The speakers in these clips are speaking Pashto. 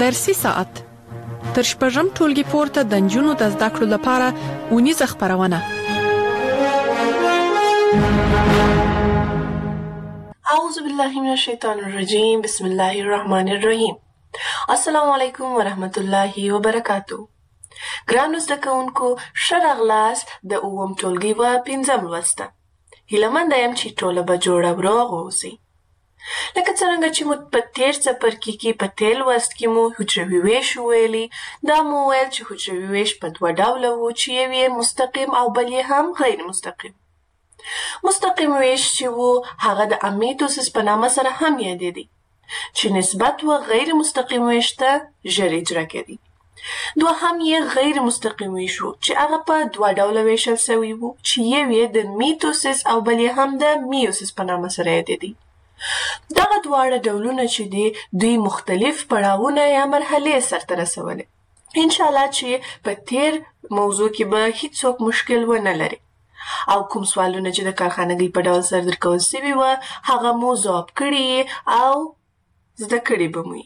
فارسي ساعت تر شپږم ټولګي پورته د نجونو د زده کړو لپاره اونیزه خپرونه. اعوذ بالله من الشیطان الرجیم. بسم الله الرحمن الرحیم. السلام علیکم ورحمت الله وبرکاتو. ګرانو زده کوونکو، ښه راغلاست د اووم ټولګي په پنځم لوست ته. هیله منده یم چې ټوله به جوړه او روغ اوسئ. لکه څرنګه چې مو په تېر څپرکي کې په تېر لوست کې مو حجروي ویش وویلي، دا مو وویل چې حجروي ویش په دوه ډوله و چې یو یې مستقیم او بل یې هم غیر مستقیم. مستقیم ویش چې و هغه د امیتوسیس په نامه سره هم یادېدی، چې نسبت و غیر مستقیم ویش ته ژر اجرا کېدی. دوهم یې غیر مستقیم ویش و چې هغه په دوه ډوله ویشل سوی و چې یو یې د میتوسیس او بل یې هم د میوسیس په نامه سره یادېدی. دغه دواړه ډولونه چې دي دوی مختلف پړاوونه یا مرحلې سرته رسولې. انشاءالله چې په تېر موضوع کې به هیڅوک مشکل ونه لري او کوم سوالونه چې د کارخانګۍ په ډول سره درکول سوي وه هغه مو ځواب کړي او زده کړي به مو.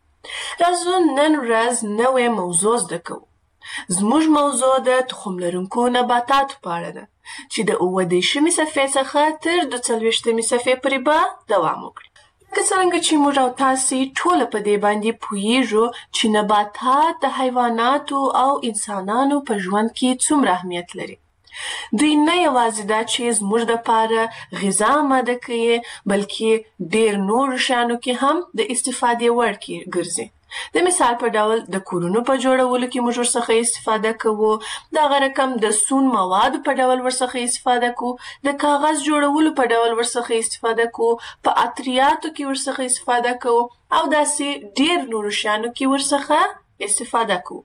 راځو نن ورځ نوې موضوع زده کوو. زموږ موضوع د تخم لرونکو نباتاتو په اړه ده چې د اووه-دېرشمې صفحې څخه تر 42مې صفحې پورې به دوام وکړي. لکه څرنګه چې موږ او تاسې ټوله په دې باندې پوهیږو چې نباتات د حیواناتو او انسانانو په ژوند کې څومره اهمیت لري. دوی نه یوازې دا چې زموږ دپاره غذا آماده کوي، بلکې ډېر نورو شیانو کې هم د استفادې وړ ګرځي. د مثال په ډول د کورونو په جوړولو کې موږ ورڅخه استفاده کوو، دغه رقم د سون موادو په ډول ورڅخه استفاده کوو، د کاغذ جوړولو په ډول ورڅخه استفاده کوو، په عطریاتو کې ورڅخه استفاده کوو او داسې ډېر نورو شیانو کې ورڅخه استفاده کوو.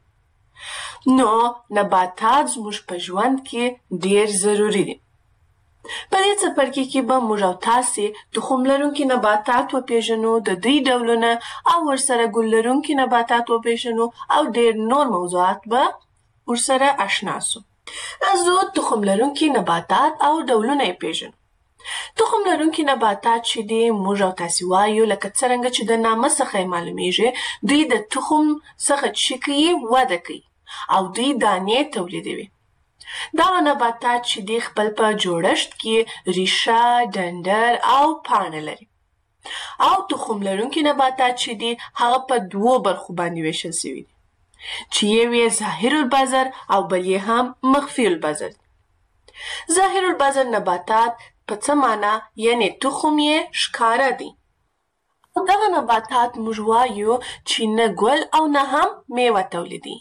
نو نباتات زموږ په ژوند کې ډېر ضروري دي. په دې څپرکي کې به موږ او تاسې تخم لرونکي نباتات وپېژنو، د دوی ډولونه او ورسره ګل لرونکي نباتات وپېژنو او ډېر نور موضوعات به ورسره اشنا سو. راځو تخم لرونکي نباتات او ډولونه یې پېژنو. تخم لرونکي نباتات چې دي موږ او تاسې وایو لکه څرنګه چې د نامه څخه یې معلومیږي، دوی د تخم څخه چې کوي وده کوي او دوی دانې تولیدوي. دغه نباتات چې دي خپل په جوړښت کې ریشه، ډنډر او پاڼه لري. او تخم لرونکي نباتات چې دي هغه په دوو برخو باندې ویشل سوي دي چې یو یې ظاهر البذر او بل یې هم مخفي البذر دي. ظاهر البذر نباتات په څه معنا یعنې تخم یې ښکاره دی. دغه نباتات موږ وایو چې نه ګل او نه هم میوه تولیدي.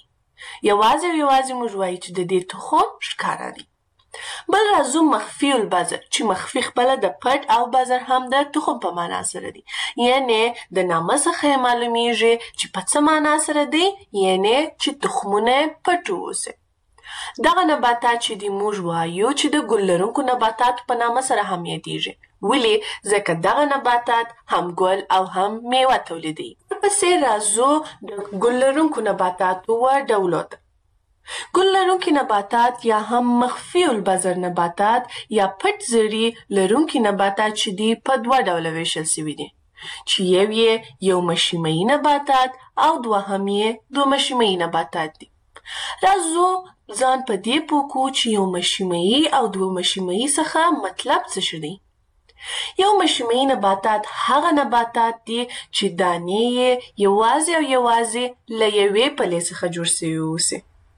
یوازې موږ وایو چې د دې تخم ښکاره دی. بل راځو مخفي البذر چې مخفي خپله د پټ او بذر هم د تخم په معنا سره دی. یعنې د نامه څخه یې معلومیږي چې په څه معنا سره دی، یعنې چې تخمونه پټ واوسي. دغه نباتات چې دي موږ وایو چې د ګل لرونکو نباتاتو په نامه سره هم یادیږي. ولې؟ ځکه دغه نباتات هم ګل او هم میوه تولیدوي. ورپسې راځو د ګل لرونکو نباتاتو و ډولو ته. ګل لرونکي نباتات یا هم مخفي البذر نباتات یا پټ زړي لرونکي نباتات چې دي په دوه ډوله ویشل سوي دي چې یو مشیمه‌ایي نباتات او دوهم یې دوه مشیمه‌ایي نباتات دي. راځو ځان په دې پوه کړو چې یو مشیمه‌ایي او دوه مشیمه‌ایي څخه مطلب څه شی دی. یو مشیمه‌ایي نباتات هغه نباتات دي چې دانې یې یوازې له یوې پلې څخه جوړ سوي اوسي،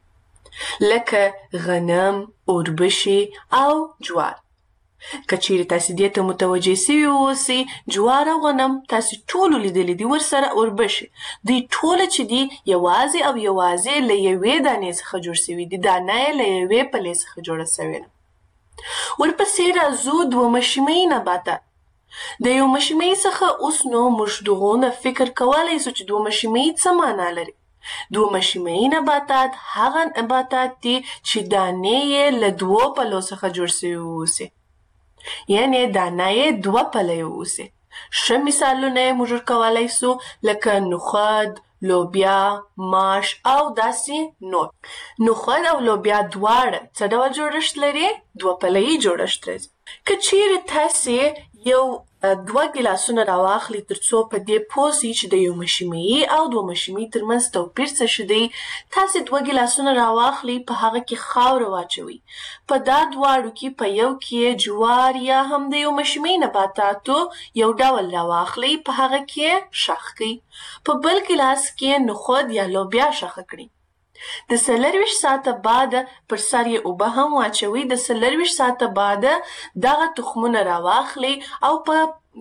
لکه غنم، اوربشې او جوار. که چیرې تاسې دې ته متوجه سوي اوسئ، جوار او غنم تاسې ټولو لیدلي دي، ورسره اوربشې، دوی ټوله چې دي یوازې له یوې دانې څخه جوړ سوي دي. دانه یې له یوې پلې څخه جوړه سوې ده. ورپسې راځو دوه مشیمه‌ایي نباتات. د یو مشیمه‌ایي څخه اوس نو موږ دغونه فکر کولی سو چې دوه مشیمه‌ایي څه معنا لري. دوه مشیمه‌ایي نباتات هغه نباتات دي چې دانې یې له دوو پلو څخه جوړ سوي اوسي، یعنې دانه یې دوه پلی اوسي. ښه مثالونه یې موږ ورکولی سو لکه نخود، لوبیا، ماش او داسې نور. نخود او لوبیا دواړه څه ډول جوړښت لري؟ دوه پله‌یي جوړښت لري. که چیرې تاسې یو 2 ګیلاسونه راواخلي تر څو په دې پوه سي چې د یو مشیمیي او 2 مشیمیي ترمنځ توپیر څه شی دی. تاسې 2 ګیلاسونه راواخلي، په هغه کې خاوره واچوئ. په دا دواړو کې په یو کې جوار یا هم د یو مشیمیي نباتاتو یو ډول راواخلئ، په هغه کې شخ کړئ. په بل ګیلاس کې نخود یا لوبیا شخه کړئ. د 24 ساعته بعد پر سر یې اوبه هم واچوئ. د 24 ساعته بعد دغه تخمونه راواخلئ او په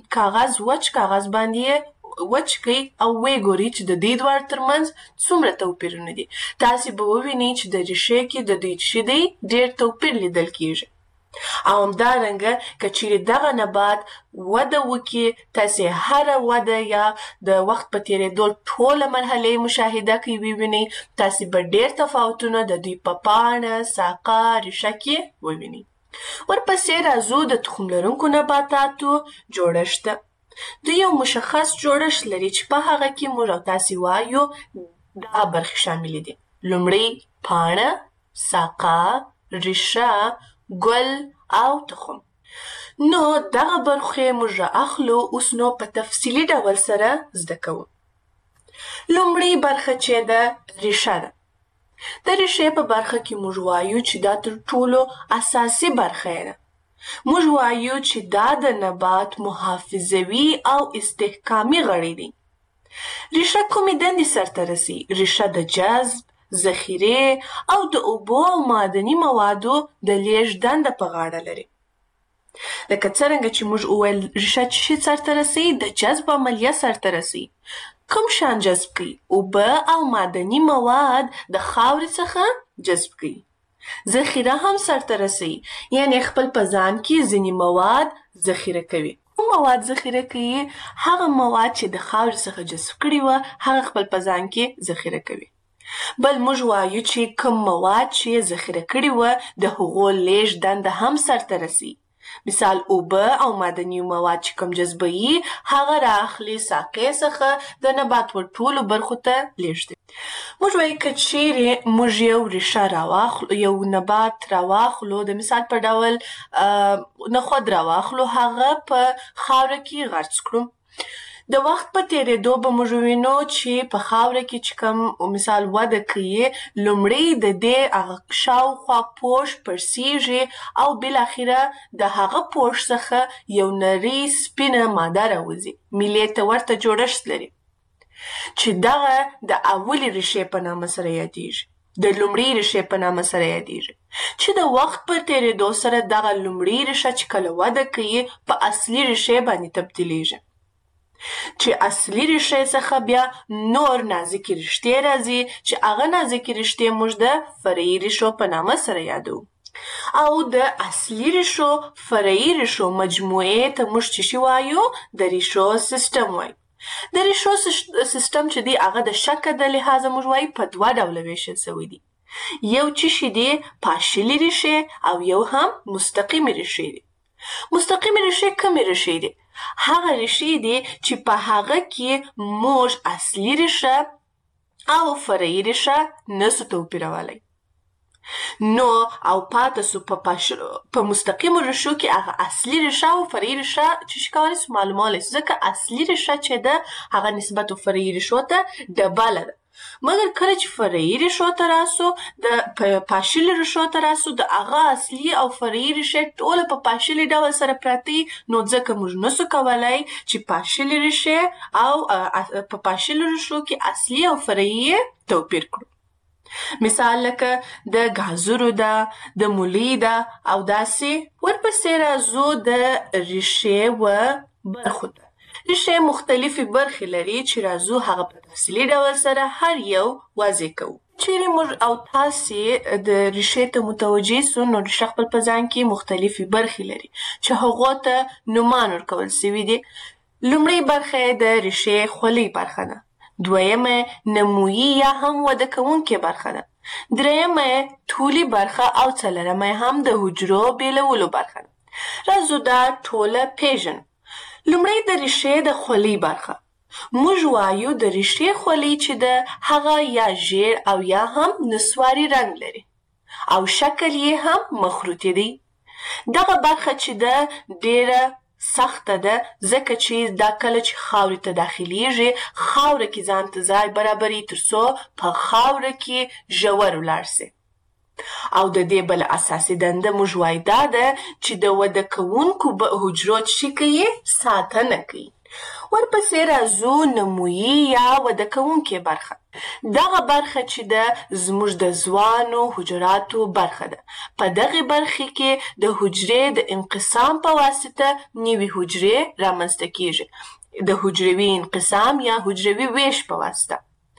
وچ کاغذ باندې یې وچ کړئ او ویې ګورئ چې د دې دواړو ترمنځ څومره توپیرونه دي. تاسې به ووینئ چې د ریښې کې د دوی چې دی ډېر توپیر لیدل کیږي. او همدارنګه که چیرې دغه نبات وده وکړي، تاسې هره وده یا د وخت په تېرېدو ټوله مرحلې مشاهده کوي ووینئ، تاسې به ډېر تفاوتونه د دوی په پاڼه، ساقه، ریښه کې ووینئ. ورپسې راځو د تخم لرونکو نباتاتو جوړښت ته. دوی یو مشخص جوړښت لري چې په هغه کې موږ او تاسې وایو دغه برخې شاملې دي: لومړی پاڼه، ساقه، ریښه، ګل او تخم. نو دغه برخې موږ رااخلو. اوس نو په تفصیلي ډول سره زده کوو. لومړی برخه چې ده ریښه ده. د ریښې په برخه کې موږ وایو چې دا تر ټولو اساسي برخه ده. موږ وایو چې دا د نبات محافظوي او استحکامي غړي دي. ریښه کومې دندې سرته رسي؟ ریښه د جذب، ذخیرې او د اوبو او معدني موادو د لیږد دنده په غاړه لري. لکه څرنګه چې موږ وویل ریښه څه شي سرته رسوي؟ د جذب عملیه سرته رسوي. کوم شیان جذب کوي؟ اوبه او معدني مواد د خاورې څخه جذب کوي. ذخیره هم سرته رسوي، یعنې خپل په ځان کې ځینې مواد ذخیره کوي. کوم مواد ذخیره کوي؟ هغه مواد چې د خاورې څخه جذب کړي وه هغه خپل په ځان کې ذخیره کوي. بل موږ وایو چې کوم مواد چې ذخیره کړي وه د هغو لیږد دنده هم سرته رسي. مثال اوبه او معدني مواد چې کوم جذبوي هغه رااخلي ساقې څخه د نبات ټولو برخو ته لیږدوي. موږ وایو که چیرې موږ یو نبات راواخلو، د مثال په ډول نخود راواخلو، هغه په خاوره کې غرس کړو. د وخت په تېرېدو به موږ ووینو چې په خاوره کې چې کوم مثال وده کوي، لومړی د دې هغه شاوخوا پوښ پړسیږي او بالاخره د هغه پوښ څخه یو نرۍ سپینه ماده راوځي. میلې ته ورته جوړښت لري چې دغه د اولې ریښې په نامه سره یادیږي، د لومړۍ ریښې په نامه سره یادیږي، چې د وخت په تېرېدو سره دغه لومړۍ ریښه چې کله وده کوي په اصلي ریښې باندې تبدیلیږي، چې اصلي ریښې څخه بیا نور نازکې رشتې راځي چې هغه نازکې رشتې موږ د فرعي ریښو په نامه سره یادوو. او د اصلي ریښو فرعي ریښو مجموعې ته موږ څه شی وایو؟ د ریښو سیستم وایو. د ریښو سیستم چې دی هغه د شکل د لحاظه موږ وایو په 2 ډوله ویشل شوی دی. یو چې شی دی پاشلي ریښې او یو هم مستقیمې ریښې دي. مستقیمې ریښې کومې ریښې دي؟ هغه ریښې دي چې په هغه کې موږ اصلي ریښه او فرعي ریښه نسو توپیرولی. نو او پاته سو په مستقیمو ریښو کې هغه اصلي ریښه او فرعي ریښه چې کولی سو معلومولی سو، ځکه اصلي ریښه چې ده هغه نسبت فرعي ریښو ته ډبله ده. مګر کله چې فرعي ریښو ته راسو، د پاشلي ریښو ته راسو، د هغه اصلي او فرعي ریښې ټوله په پاشلي ډول سره پراته نو ځکه موږ نسو کولی چې پاشلي ریښې او په پاشلو ریښو کې اصلي او فرعي توپیر کړو. مثال لکه د ګازرو ده، د مولی ده او داسې. ورپسې راځو د ریښې و برخو ته. ریښې مختلفې برخې لري چې راځو هغه په تفصیلي ډول سره هر یو واضح کوو. چیرې موږ او تاسې د ریښې ته متوجه سو نو ریښه خپل په ځان کې مختلفې برخې لري چې هغو ته نومان ورکول سوي دي. لومړۍ برخه یې د ریښې خولۍ برخه ده. دویمه نمویي یا هم وده کوونکې برخه ده. دریمه طولي برخه او څلورمه هم د حجرو بیلولو برخه ده. راځو دا ټوله پیژنو. لومړی د ریښې د خولۍ برخه. موږ وایو د ریښې خولۍ چې ده هغه یا ژیړ او یا هم نسواري رنګ لري او شکل یې هم مخروطي دی. دغه برخه چې ده ډیره سخته ده ځکه چې دا کله چې خاورې ته داخلیږي خاوره کې ځان ته ځای برابري تر څو په خاوره کې ژور ولاړ سي. او د دې بل اساسي دنده موږ وایو دا ده چې د وده کوونکو حجرو چې کوي ساتنه کوي. ورپسې راځو نمویي یا وده کوونکې برخه. دغه برخه چې ده زموږ د ځوانو حجراتو برخه ده. په دغه برخه کې د حجرې د انقسام په واسطه نوې حجرې رامنځته کیږي. د حجروي انقسام یا حجروي ویش په واسطه.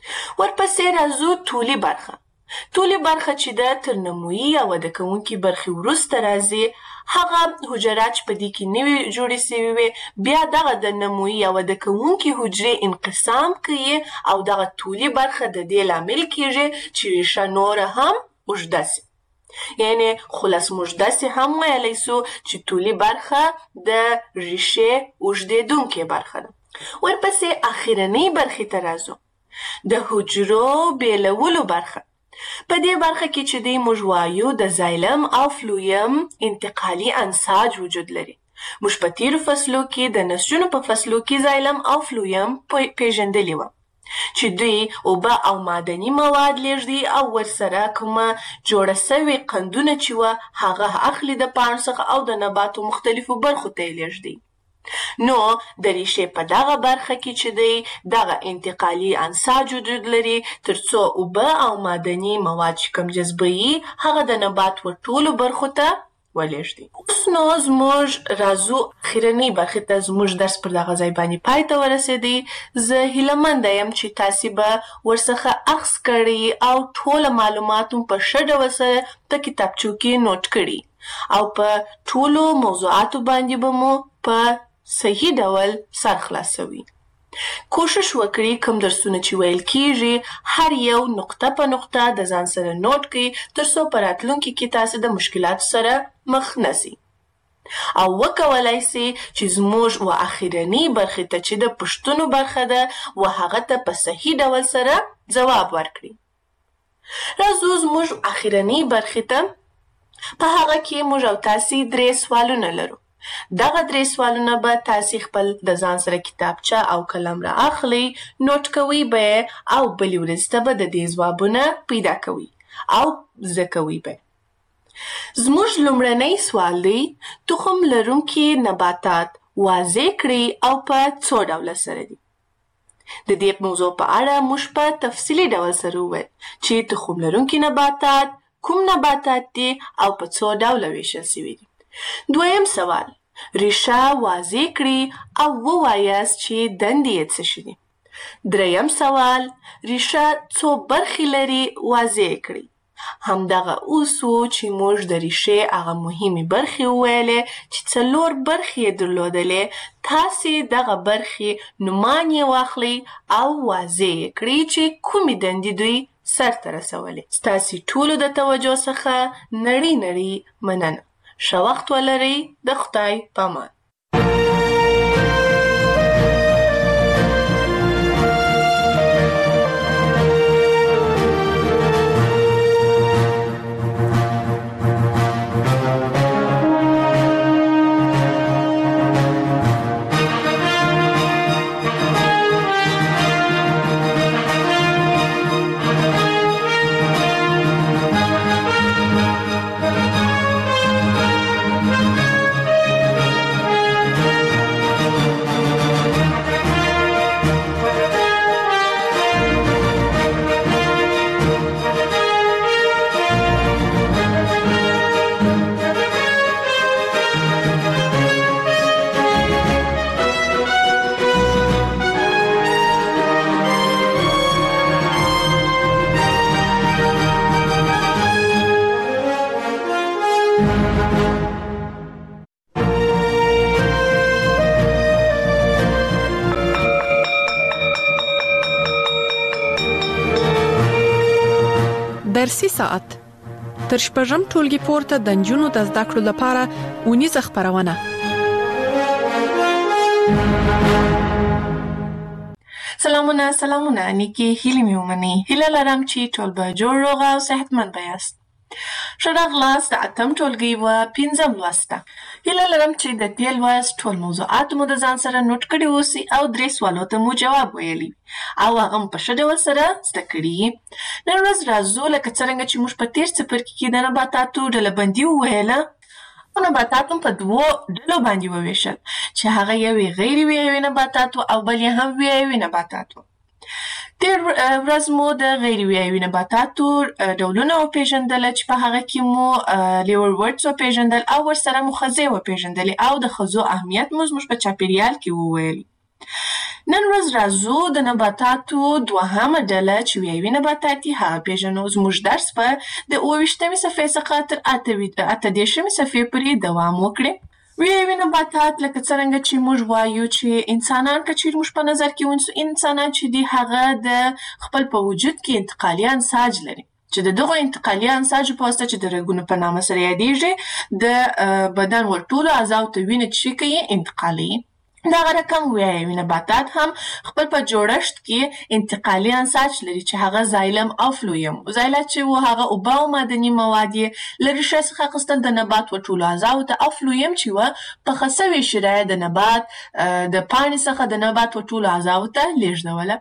ورپسې راځو طولي برخه. طولي برخه چې ده تر نمویي یا وده کوونکې برخې وروسته راځي. هغه حجرات چې په دې کې نوې جوړې سوي وي بیا دغه د نمویي یا وده کوونکې حجرې انقسام کوي او دغه طولي برخه د دې لامل کیږي چې ریښه نوره هم اوږده سي. یعنې خلاص موږ داسې هم ویلی سو چې طولي برخه د ریښې اوږدېدونکې برخه ده. ورپسې اخرنۍ برخې ته راځو. د حجرو بیلولو برخه. په دې برخه کې چې دی موږ وایو د زایلم او فلویم انتقالي انساج وجود لري. موږ په تیرو فصلو کې د نسجونو په فصلو کې زایلم او فلویم پیژندلي وه چې دوی اوبه او معدني مواد لیږدي او ورسره کومه جوړه سوې قندونه چې وه هغه اخلي د پاڼو څخه او د نباتو مختلفو برخو ته یې لیږدي. نو د ریښې په دغه برخه کې چې دی دغه انتقالي انساج وجود لري تر څو اوبه او معدني مواد چې کوم جذبوي هغه د نبات ټولو برخو ته ولېږدي. اوس نو زموږ راځو اخرنۍ برخې ته. زموږ درس پر دغه ځای باندې پای ته ورسېدی. زه هیلهمنده یم چې تاسې به ورڅخه اخذ کړي او ټوله معلومات مو په ښه ډول سره په کتابچو کې نوټ کړي او په ټولو موضوعاتو باندې به مو په صحیح ډول سر خلاصوي. کوشش وکړئ کوم درسونه چې ویل کیږي هر یو نقطه په نقطه د ځان سره نوٹ کړئ تر څو په راتلونکي کې تاسو د مشکلاتو سره مخ نشئ او وکولای سئ چې زموږ و اخرنۍ برخې ته چې د پوښتنو برخه ده و هغه ته په صحیح ډول سره ځواب ورکړئ. راځو زموږ اخرنۍ برخې ته. په هغه کې موږ او تاسې 3 سوالونه لرو. دغه 3 سوالونه به تاسې خپل د ځان سره کتابچه او قلم را اخلئ، نوٹ کوئ به او بلې ورځې ته به د دې ځوابونه پیدا کوئ او زده کوئ به. زموږ لومړنی سوال دی تخم لرونکي نباتات واضح کړئ او په څو ډوله سره دي. د دې موضوع په اړه موږ په تفصیلي ډول سره وویل چې تخم لرونکي نباتات کوم نباتات دي او په څو ډوله ویشل سوي دي. دویم سوال ریښه واضح کړئ او ووایاست چې دندې یې څه شي دي. دریم سوال ریښه څو برخې لري واضح کړئ. همدغه اوس و چې موږ د ریښې هغه مهمې برخې وویلې چې 4 برخې یې درلودلې. تاسې دغه برخې نومان یې واخلئ او واضح یې کړئ چې کومې دندې دوی سرته رسولې. ستاسې ټولو د توجه څخه نړۍ مننه. ښه وخت ولرئ. د خدای پامان. درسي ساعت تر شپږم ټولګي پورته د نجونو د زده کړو لپاره اونیزه خبرونه. سلامونه نیکی هیلې مې ومنئ. هیله لرم چې ټول به جوړ روغ او صحتمند به یاست. ښه راغلاست د اتم ټولګي و 5م لوست ته. هیله لرم چې د دې لوست ټول موضوعات مو د ځان سره نوټ کړي اوسي او 3 سوالو ته مو جواب ویلی او هغه مو په ښه ډول سره زده کړي. نن ورځ راځو لکه څرنګه چې موږ په تېر څپرکي کې د نباتاتو ډلهبندي وویله، نباتات هم په 2 ډلو باندې وویشل چې هغه یوې غیر ویایوي نباتاتو او بل یې هم ویایوي نباتاتو. تېر ورځ مو د غیر ویایوي نباتاتو ډولونه وپېژندله چې په هغه کې مو لیورورډز وپېژندل او ورسره مو ښځې وپېژندلې او د ښځو اهمیت مو زموږ په چاپېریال کې وویلي. نن ورځ راځو د نباتاتو 2مه ډله چې ویایوي نباتات دي هغه پېژنو. زموږ درس به د 28مې صفحې څخه تر 28مې صفحې پورې دوام وکړي. ویایوي نباتات لکه څرنګه چې موږ وایو چې انسانان که چیرې موږ په نظر کې ونیسو، انسانان چې دي هغه د خپل په وجود کې انتقالي انساج لري چې د دغو انتقالي انساجو په واسطه چې د رګونو په نامه سره یادېږي د بدن ور ټولو اعضاو ته وینه چې کوي انتقالوي. دغه رقم ویایوي نباتات هم خپل په جوړښت کې انتقالي انساج لري چې هغه زایلم او فلویم. زایلات چې و هغه اوبه او معدني مواد یې له ریښې څخه اخیستل د نبات و ټولو اعضاو ته، او فلویم چې و پخه سوې شیره د نبات د پاڼې څخه د نبات و ټولو اعضاو ته لیږدوله.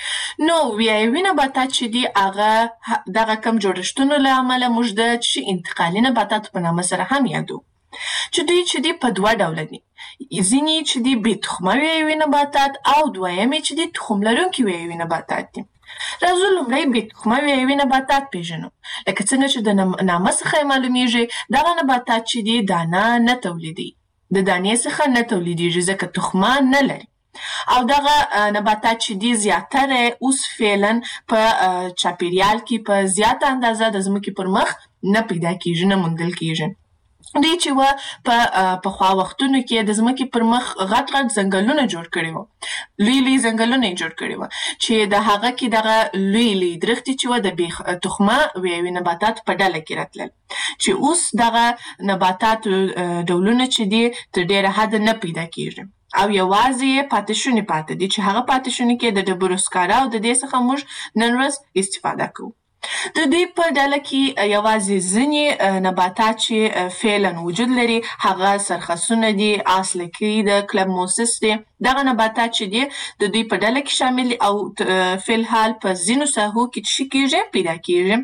نو ویایوي نباتات چې دي هغه دغه کم جوړښتونو له امله موږ د انتقالي نباتاتو په نامه سره هم یادو چې دوی چې دي په 2 ډوله دي. ځینې چې دي بې تخمه ویایوي نباتات او دویمې چې دي تخم لرونکي ویایوي نباتات دي. راځو لومړی بې تخمه ویایوي نباتات پېژنو. لکه څنګه چې د نامه څخه یې معلومیږي دغه نباتات چې دي دانه نه تولیدوي، د دانې څخه نه تولیدیږي ځکه تخمه نه لري. او دغه نباتات چې دي زیاتره اوس فعلا په چاپېریال کې په زیاته اندازه د ځمکې پر مخ نه پیدا کیږي، نه موندل کیږي. دوی چې و په پخوا وختونو کې د ځمکې پر مخ غټ غټ ځنګلونه جوړ کړي وو، لوی لوی ځنګلونه یې جوړ کړي وو چې د هغه کې دغه لوی لوی درختې چې و د بې تخمه ویایوي نباتاتو په ډله کې راتلل چې اوس دغه نباتاتو ډولونه چې دي تر ډېره حده نه پیدا کیږي او یوازې پاتې شوني پاتې دي چې هغه پاتې شوني کې د ډبرو سکاره او د دې څخه موږ نن ورځ استفاده کوو. د دوی په ډله کې یوازې ځینې نباتات چې فعلا وجود لري هغه سرخسونه دي، آسلکي د کلبموسس دي. دغه نباتات چې دي د دوی په ډله کې شامل دي او فعلحال په ځینو ساحو کې څه کیږي پیدا کیږي.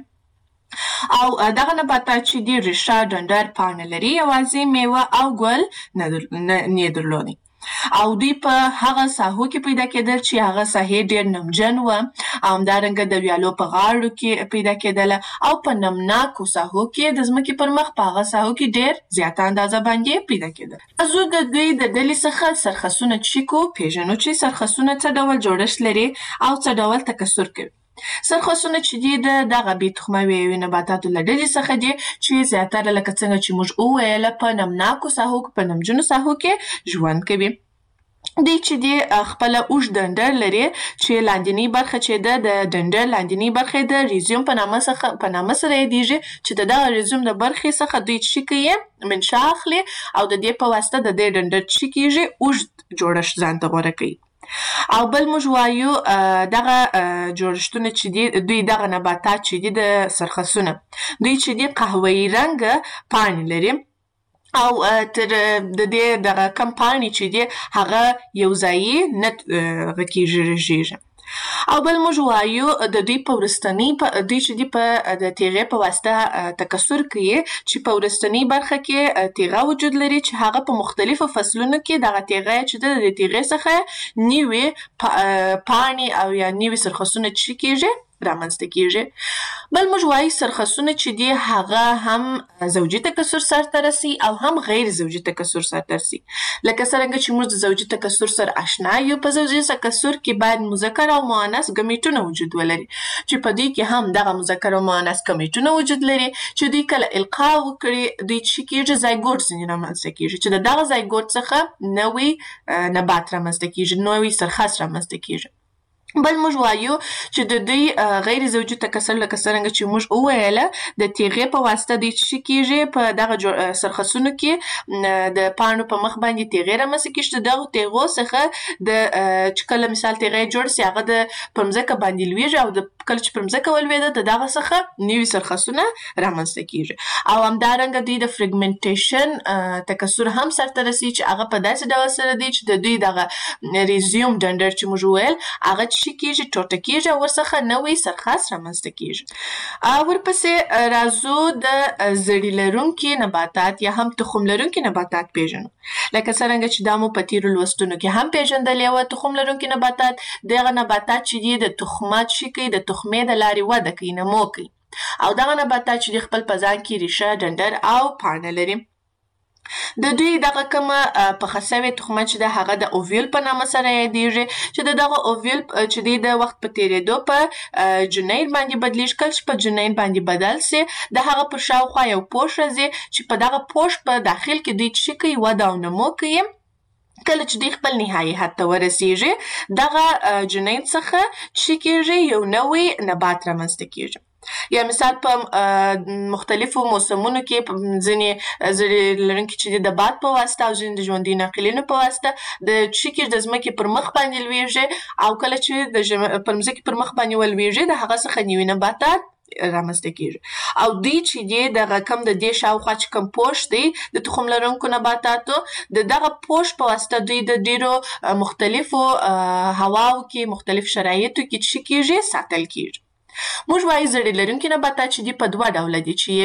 او دغه نباتات چې دي ریښه، ډنډر، پاڼه لري، یوازې میوه او ګل نه درلودي. او دوی په هغه ساحو کې پیدا کېدل چې هغه ساحې ډېر نمجن و او همدارنګه د ویالو په غاړو کې پیدا کېدله او په نمناکو ساحو کې د ځمکې پر مخ په هغه ساحو کې ډېر زیاته اندازه باندې پیدا کېدل. راځو د دوی د ډلې څخه سرخسونه چیکو پېژنو چې سرخسونه څه ډول جوړښت لري او څه ډول تکثر کوي. سرخسونه چې دي دغه بې تخمه ویایوي نباتاتو له ډلې څخه دي چې زیاتره لکه څنګه چې موږ وویله په نمناکو ساحو کې په نمجنو ساحو کې ژوند کوي. دوی چې دي خپله اوږد ډنډر لري چې لاندینۍ برخه چې ده د ډنډر لاندینۍ برخه د ریزیوم په نامه سره یادېږي چې د دغه ریزیوم د برخې څخه دوی څه کوي منشا اخلي او د دې په واسطه د دې ډنډر څه کیږي اوږد جوړښت ځان ته غوره کوي. او بل موږ وایو دغه جوړښتونه چې دي دوی دغه نباتات چې دي د سرخسونه دوی چې دي قهوه‌ایي رنګه پاڼې لري او تر د دې دغه کم پاڼې چې دي هغه یو ځایي نه رژېږي. او بل موږ وایو د دوی په وروستنۍ دوی چې دي په د تیغې په واسطه تکثر کوي چې په وروستنۍ برخه کې تیغه وجود لري چې هغه په مختلفو فصلونو کې دغه تیغه چې د تیغې څخه نوې پاڼې او یا نوې سرخسونه چې کیږي رامنځته کیږي. بل موږ وایو سرخسونه چې دي هغه هم زوجي تکثر سرته رسي او هم غیر زوجي تکثر سرته رسي. لکه څرنګه چې موږ د زوجي تکثر سره آشنا یو، په زوجي تکثر کې باید مذکر او مؤنث ګمیټونه وجود ولري چې په دوی کې هم دغه مذکر او مؤنث ګمیټونه وجود لري چې دوی کله القا وکړي دوی چې کیږي زایګوټ ځینې رامنځته کیږي چې د دغه زایګوټ څخه نوی نبات رامنځته کیږي، نوی سرخس رامنځته کیږي. بل موږ وایو چې د دوی غیر زوجي تکثر لکه څرنګه چې موږ وویله د تیغې په واسطه دوی څه کیږي په دغه سرخصونو کې د پاڼو په مخ باندې تیغې رامنځته کیږي چې دغه تیغو څخه د چې کله مثال تیغې جوړ سي هغه د پر مځکه باندې لویږي او د کله چې پر مځکه ولوېده د دغه څخه نوي سرخصونه رامنځته کیږي او همدارنګه دوی د فریګمنټیشن تکثر هم سرته رسي چې هغه په داسې ډول سره دی چې د دوی دغه ریزیوم ډنډر چې موږ ویل هغه شي کیږي ټوټه کیږي او ورڅخه نوی سرخاص رامنځته کیږي. ورپسې راځو د زړي لرونکي نباتات یا هم تخم لرونکي نباتات پیژنو. لکه څرنګه چې دا مو په تیرو لوستونو کې هم پیژندلې وه. تخم لرونکي نباتات دغه نباتات چې دي د تخمات شي کوي د تخمې د لارې وده کوي نمو کوي او دغه نباتات چې خپل په ځان کې ریشه ډنډر او پاڼه لري. د دوی دغه کومه پخه سوې تخمه چې د هغه د اوویل په نامه سره یادیږي چې دغه اوویل چې دی د وخت په تیریدو په جنین باندې بدلیږي. کله چې په جنین باندې بدل سي د هغه پر شاوخوا یو پوښ راځي چې په دغه پوښ په داخل کې دوی څه کوي وده او نمو کوي. کله چې دوی خپل نهایي حد ته ورسیږي دغه جنین څخه څه کیږي یو نوی نبات رامنځته کیږي. یا مثال په مختلفو موسمونو کې ځینې زړي لرونکي چې د باد په واسطه او ځینې د ژوندي ناقلینو په واسطه د څه کېږي د ځمکې پر مخ باندې لویږي او کله چې د پر ځمکې پر مخ باندې ولویږي د هغه څخه نوي نباتات رامنځته کیږي او دوی چې دی دغه کم د دې شاوخوا چې کوم پوښ دی د تخم لرونکو نباتاتو د دغه پوښ په واسطه دوی د ډیرو مختلفو هواو کې مختلف شرایطو کې څه کیږي ساتل کیږي. موږ وایو زړي لرونکي نباتات چې دي په دوه ډوله دي چې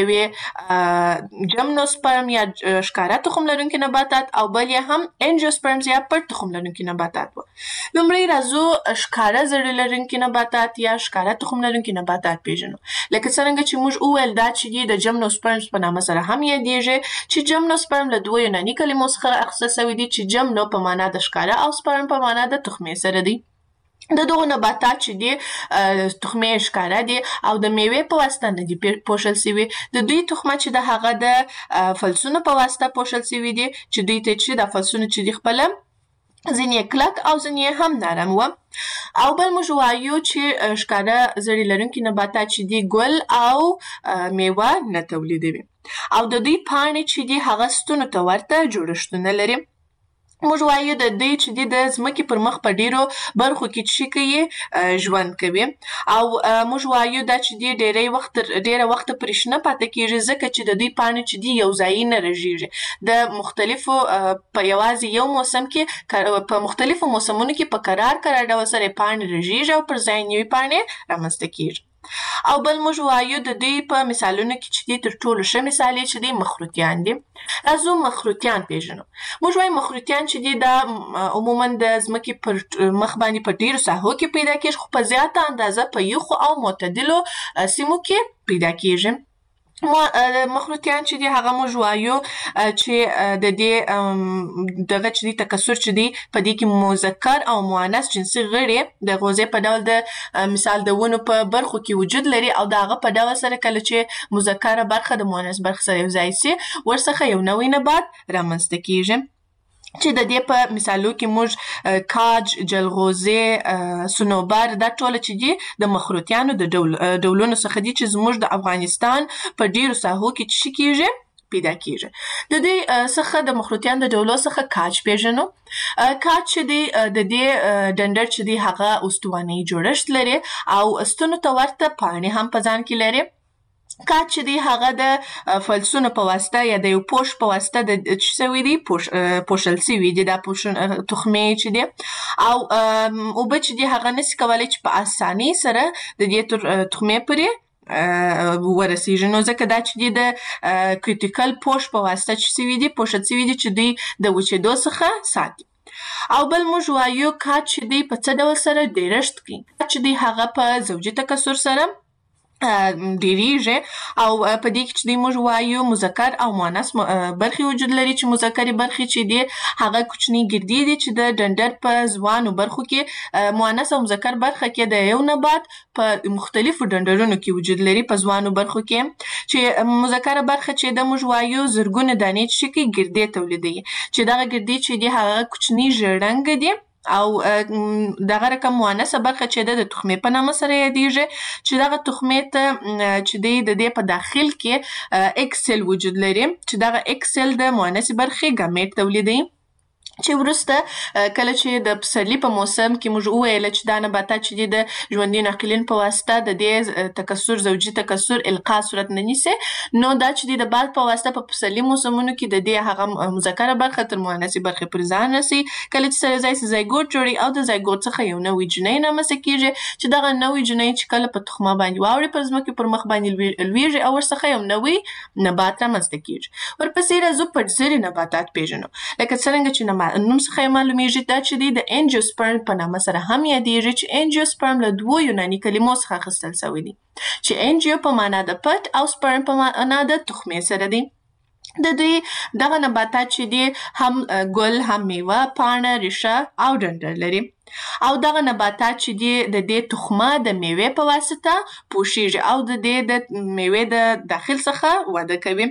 یو جمنوسپرم یا ښکاره تخم لرونکي نباتات او بل یې هم انجیوسپرمز یا پټ تخم لرونکي نباتات وو. لومړی راځو ښکاره زړي لرونکي نباتات یا ښکاره تخم لرونکي نباتات پیژنو. لکه څرنګه چې موږ وویل دا چې دي د جمنوسپرمز په نامه سره هم یادیږي چې جمنوسپرم له دوه یوناني کلمو څخه اخیستل سوي دي چې جمنو په معنا د ښکاره او سپرم په معنا د تخمې سره دی. د دغو نباتات چې دي تخمې ښکاره دي او د میوې په واسطه نه دي پوښل سوي. د دوی تخمه چې د هغه د فلسونو په واسطه پوښل سوي دي چې دوی ته چې د فلسونو چې دي خپله ځینې کلک او ځینې هم نرم وه. او بل موږ وایو چې ښکاره زړي لرونکي نباتات چې دي ګل او میوه نه تولیدوي او د دوی پاڼې چې دي هغه ستونو ته ورته جوړښتونه لري. موږ وایو د دوی چې دي د ځمکې پر مخ په ډیرو برخو کې څه کوي ژوند کوي او موږ وایو دا چې دي ډیره وخت پرې شنه پاتې کیږي ځکه چې د دوی پاڼې چې دي یو ځای نه رژیږي. د مختلفو په یوازې یو موسم کې په مختلفو موسمونو کې په قرار ډول سره پاڼې رژیږي او پر ځای نوې پاڼې رامنځته کیږي. او بل موږ وایو د دوی په مثالونو کې چې دي تر ټولو ښه مثال یې چې دي مخروطیان دي. راځو مخروطیان پیژنو. موږ وایو مخروطیان چې دي دا عموما د ځمکې پر مخ باندې په ډیرو ساحو کې پیدا کیږي خو په زیاته اندازه په یخو او معتدلو سیمو کې پیدا کیږي. مخروطیان چې دي هغه موږ وایو چې د دې دغه چې دي تکثر چې دي په دې کې مذکر او مؤنث جنسي غړي د غوزې په ډول د مثال د ونو په برخو کې وجود لري او د هغه په ډول سره کله چې مذکره برخه د مؤنث برخه سره یو ځای سي ورڅخه یو نوی نبات رامنځته کیږي چې د دې په مثالو کې موږ کاج، جلغوزې، صنوبر دا ټول چې دي د مخروطیانو د ډولونو څخه دي چې زموږ د افغانستان په ډیرو ساحو کې څه کیږي پیدا کیږي. د دې څخه د مخروطیانو د ډولو څخه کاج پیژنو. کاج چې دی د دې ډنډر چې دی هغه استواني جوړښت لري او ستونو ته ورته پاڼې هم په ځان کې لري. کاج چې دی هغه د فلسونو په واسطه یا د یو پوښ په واسطه د څه سوي دي پوښل سوي دي دا تخمې چې دي او اوبه چې دي هغه نسي کولی چې په اسانۍ سره د دې تخمې پورې ورسیږي نو ځکه دا چې دي د کریټیکل پوښ په واسطه چې سوي دي پوښل سوي دي چې دوی د وچېدو څخه ساتي. او بل موږ وایو کاج چې دی په څه ډول سره ډیرښت کوي. کاج چې دی هغه په زوجي تکثر سره ډیریږي او په دې کې چې دوی موږ وایو مذکر او مؤنث برخې وجود لري چې مذکرې برخې چې دي هغه کوچني ګردې دي چې د ډنډر په ځوانو برخو کې مؤنث او مذکر برخه کې د یو نبات په مختلفو ډنډرونو کې وجود لري په ځوانو برخو کې چې مذکره برخه چې د موږ وایو زرګونه دانې چې کوي ګردې تولیدوي چې دغه ګردې چې دي هغه کوچني ژړ رنګ دي او دغه رقم مؤنثه برخه چې د تخمې په نامه سره یادیږي چې دغه تخمې ته چې د دې په داخل کې اکسل وجود لري چې دغه اکسل د مؤنث برخې ګامیټ تولیدوي چې وروسته کله چې د پسرلي په موسم کې موږ وویل چې دا نباتات چې دي د ژوندي ناقلین په واسطه د دې تکثر زوجي تکثر القا صورت نه نیسي نو دا چې دي د باد په واسطه په پسرلي موسمونو کې د دې هغه مذکره برخه تر مؤنث برخې پورې ځان رسي کله چې سره ځای زایګوټ جوړي او د زایګوټ څخه یو نوی جنۍ رامنځته کیږي چې دغه نوی جنۍ چې کله په تخمه باندې واوړي پر ځمکې پر مخ باندې لویږي او ورڅخه یو نوی نبات رامنځته کیږي ورپسې راځو پټزري نباتات پیژنو لکه څرنګه چې نوم څخه معلومیږي دا چې دی د انجیوسپرم په نامه سره هم یادیږي چې انجیوسپرم له دوو یوناني کلمو څخه اخیستل شوی دی چې انجیو په معنا د پټ او سپرم په معنا د تخمې سره دی د دوی دغه نباتات چې دي هم ګل هم میوه پاڼه ریشه او ډنډر لري او دغه نباتات چې دي د دې تخمه د میوې په واسطه پوشیږي او د دې د میوې د داخل څخه وده کوي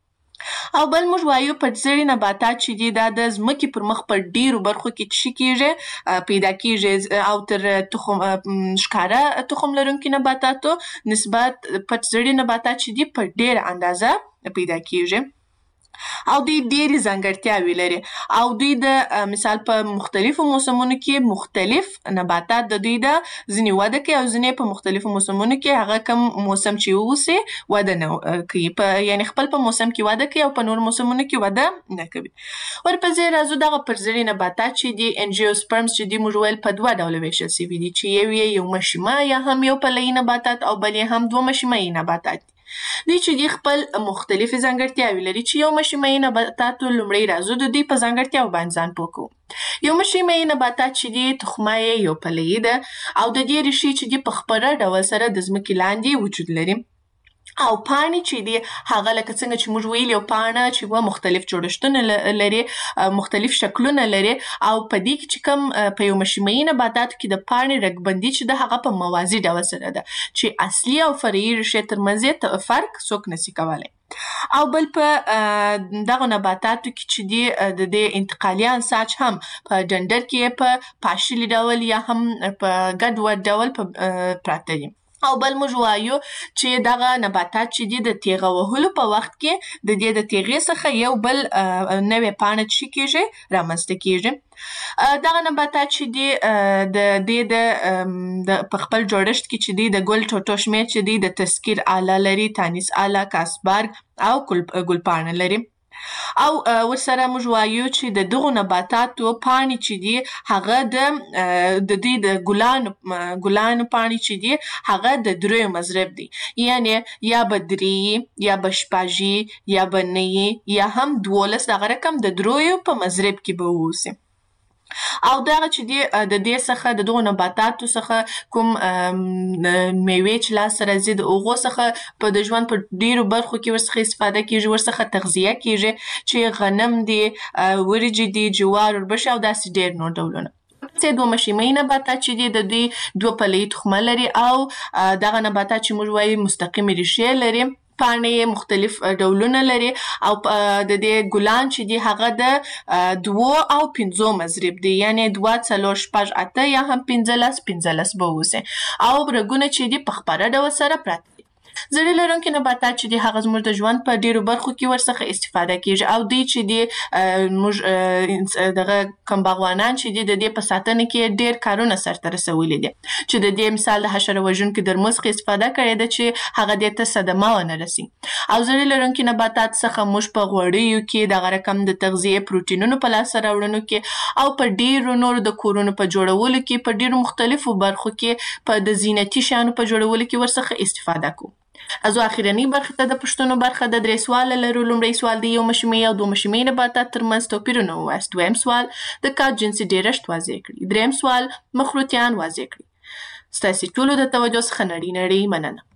او بل موږ وایو پټزري نباتات چې دي دا د ځمکې پر مخ په ډیرو برخو کې څه کیږي پیدا کیږي او تر تخم ښکاره تخم لرونکي نباتاتو نسبت پټزري نباتات چې دي په ډیره اندازه پیدا کیږي او دوی ډېرې ځانګړتیاوې لري او دوی د مثال په مختلفو موسمونو کې مختلف نباتات د دوی د ځینې وده کوي او ځینې په مختلفو موسمونو کې هغه کوم موسم چې واوسي وده نه کوي یعنی خپل په موسم کې وده کوي او په نور موسمونو کې وده نه کوي ورپسې راځو دغه پرزري نباتات چې دي انجیوسپرمز چې دي موږ ویل په دوه ډوله ویشل سوي دي چې یو مشیمه یا هم یو پلهیي نباتات او بل یې هم دوه مشیمهیي نباتات دوی چې دي خپل مختلفې ځانګړتیاوې لري چې یو مشیمهیي نباتاتو لومړی راځو د دوی په ځانګړتیاو باندې ځان پوه کوو یو مشیمهیي نباتات چې دي تخمه یې یو پلهیي ده او د دې ریښې چې دي په خپره ډول سره د ځمکې لاندې وجود لري او پاڼې چې دي هغه لکه څنګه چې موږ ویل یو پاڼه چې مختلف جوړښتونه لري مختلف شکلونه لري او په دې کې چې کوم په یو مشیمهیي نباتاتو کې د پاڼې رګبندي چې ده هغه په موازي ډول سره ده چې اصلي او فرعي ریښې ترمنځ یې فرق څوک نشي کولی او بل په دغه نباتاتو کې چې دي د دې انتقالي انساج هم په ډنډر کې په پاشلي ډول یا هم په ګډوډ ډول پراته دي او بل موږ وایو چې دغه نباتات چې دي د تیغه وهلو په وخت کې د دې د تیغې څخه یو بل نوې پاڼه چې کیږي رامنځته کیږي دغه نباتات چې دي د دې د په خپل جوړښت کې چې دي د ګل ټوټو شمېر چې دي د تذکیر آله لري تانیس آله کاسبارګ او ګلپاڼه لري او ورسره موږ وایو چې د دغو نباتاتو پاڼې چې دي هغه د دوی د ګلانو پاڼې چې دي هغه د دریو مضرب دي یعنی یا به درې یا به شپږ یا به نه یا هم 12 دغه رقم د دریو په مضرب کې به واوسي او دغه چې دي د دې څخه د دغو نباتاتو څخه کوم میوې چې لاسته راځي د هغو څخه په د ژوند په ډیرو برخو کې ورڅخه استفاده کیږي ورڅخه تغذیه کیږي چې غنم دي وریجې دي جوار وربشې او داسې ډیر نور ډولونه دوه مشیمهیي نباتات چې دي د دوی دوه پلهیي تخمه لري او دغه نباتات چې موږ وایو مستقیمې ریښې لري پاڼې مختلف ډولونه لري او د دې ګلان چې دي هغه د 2 او 5 مضرب دي یعنی 2 4 5 8 یا هم 15 به اوسي او رګونه چې دي په خپره ډول سره پراته دي زړې لرونکي نباتات چې دي هغه زموږ د ژوند په ډیرو برخو کې ورڅخه استفاده کیږي او دوی چې دي موږ دغه کوم باغوانان چې دي د دې په ساتنه کې ډیر کارونه سرته رسولي دي چې د دې مثال د حشره وژونکو درمل څخه استفاده کړې ده چې هغه دې ته صدمه ونه رسي او زړې لرونکي نباتات څخه موږ په غوړیو کې دغه رقم د تغذیه پروتینونو په لاسته راوړنو کې او په ډیرو نورو د کورونو په جوړولو کې په ډیرو مختلفو برخو کې په د زینتي شیانو په جوړولو کې ورڅخه استفاده کوو ازو اخیرنی برخه ته د پښتنو برخه د درې سوال لرو لومړی سوال دی یو مشیمهیي او دوه مشیمهیي نباتات ترمنځ توپیرونه ووایاست دویم سوال د کار جنسي ډیرښت واضح کړئ دریم سوال مخروطیان واضح کړئ ستاسې ټولو د توجه څخه نړۍ مننه